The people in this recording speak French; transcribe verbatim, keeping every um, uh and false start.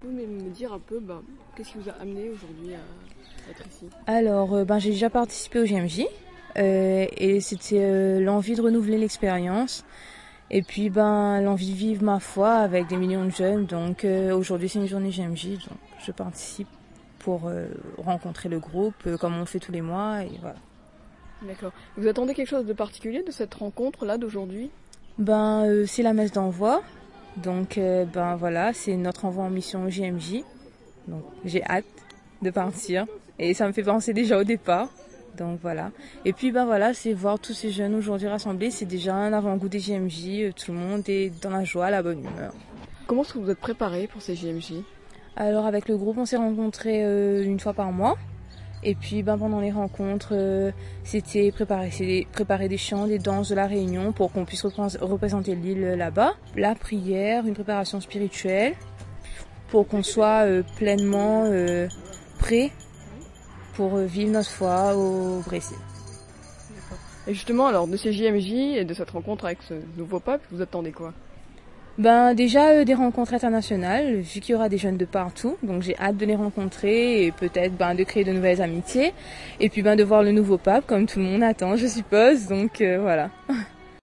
Vous pouvez me dire un peu, ben, qu'est-ce qui vous a amené aujourd'hui à être ici? Alors, euh, ben, j'ai déjà participé au G M J euh, et c'était euh, l'envie de renouveler l'expérience et puis ben l'envie de vivre ma foi avec des millions de jeunes. Donc euh, aujourd'hui c'est une journée G M J, donc je participe pour euh, rencontrer le groupe euh, comme on fait tous les mois et voilà. D'accord. Vous attendez quelque chose de particulier de cette rencontre-là d'aujourd'hui? Ben euh, c'est la messe d'envoi, donc euh, ben voilà c'est notre envoi en mission au G M J. Donc j'ai hâte de partir et ça me fait penser déjà au départ. Donc voilà. Et puis ben voilà, c'est voir tous ces jeunes aujourd'hui rassemblés, c'est déjà un avant-goût des G M J, tout le monde est dans la joie, la bonne humeur. Comment est-ce que vous êtes préparés pour ces G M J? Alors avec le groupe, on s'est rencontrés euh, une fois par mois. Et puis ben, pendant les rencontres, euh, c'était préparer, c'était préparer des chants, des danses de la Réunion pour qu'on puisse repré- représenter l'île là-bas. La prière, une préparation spirituelle pour qu'on soit euh, pleinement euh, prêt pour euh, vivre notre foi au Brésil. D'accord. Et justement, alors, de ces J M J et de cette rencontre avec ce nouveau pape, vous attendez quoi? Ben déjà euh, des rencontres internationales, vu qu'il y aura des jeunes de partout, donc j'ai hâte de les rencontrer et peut-être ben, de créer de nouvelles amitiés. Et puis ben de voir le nouveau pape, comme tout le monde attend, je suppose, donc euh, voilà.